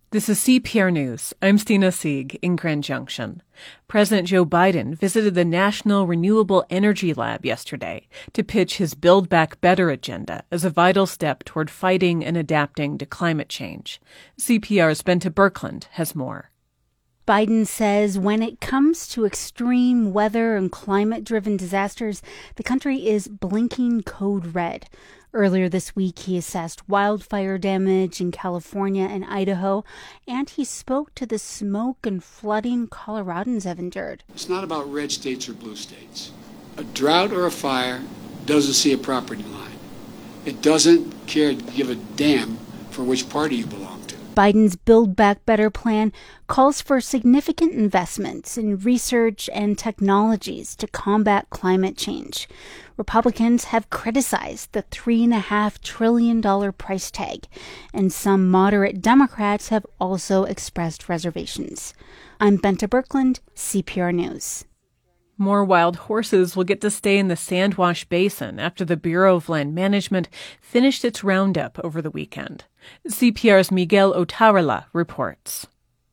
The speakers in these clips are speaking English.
This is CPR News. I'm Stina Sieg in Grand Junction. President Joe Biden visited the National Renewable Energy Lab yesterday to pitch his Build Back Better agenda as a vital step toward fighting and adapting to climate change. CPR's Bente Birkeland has more. Biden says when it comes to extreme weather and climate-driven disasters, the country is blinking code red. Earlier this week, he assessed wildfire damage in California and Idaho, and he spoke to the smoke and flooding Coloradans have endured. It's not about red states or blue states. A drought or a fire doesn't see a property line. It doesn't give a damn for which party you belong to. Biden's Build Back Better plan calls for significant investments in research and technologies to combat climate change. Republicans have criticized the $3.5 trillion price tag, and some moderate Democrats have also expressed reservations. I'm Bente Birkeland, CPR News. More wild horses will get to stay in the Sandwash Basin after the Bureau of Land Management finished its roundup over the weekend. CPR's Miguel Otárola reports.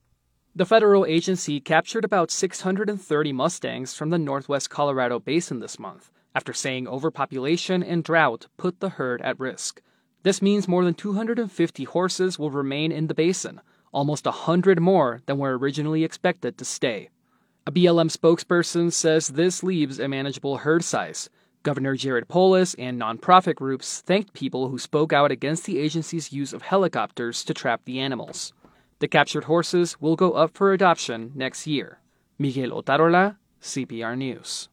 The federal agency captured about 630 Mustangs from the northwest Colorado Basin this month, after saying overpopulation and drought put the herd at risk. This means more than 250 horses will remain in the basin, almost 100 more than were originally expected to stay. A BLM spokesperson says this leaves a manageable herd size. Governor Jared Polis and nonprofit groups thanked people who spoke out against the agency's use of helicopters to trap the animals. The captured horses will go up for adoption next year. Miguel Otárola, CPR News.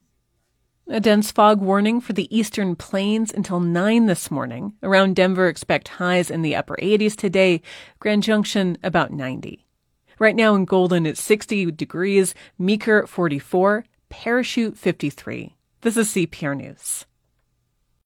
A dense fog warning for the eastern plains until 9 this morning. Around Denver, expect highs in the upper 80s today. Grand Junction, about 90. Right now in Golden, it's 60 degrees. Meeker, 44. Parachute, 53. This is CPR News.